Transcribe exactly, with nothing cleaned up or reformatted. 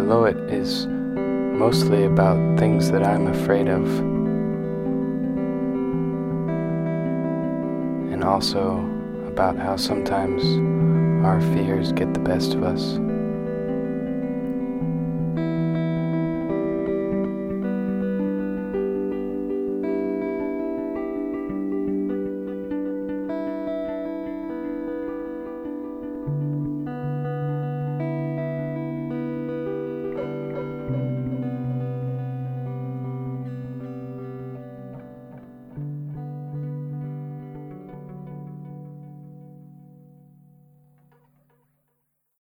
below it is mostly about things that I'm afraid of, and also about how sometimes our fears get the best of us.